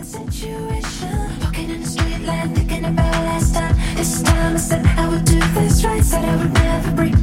situation. Walking in the street, land, thinking about last time. This time I said I would do this right, said I would never break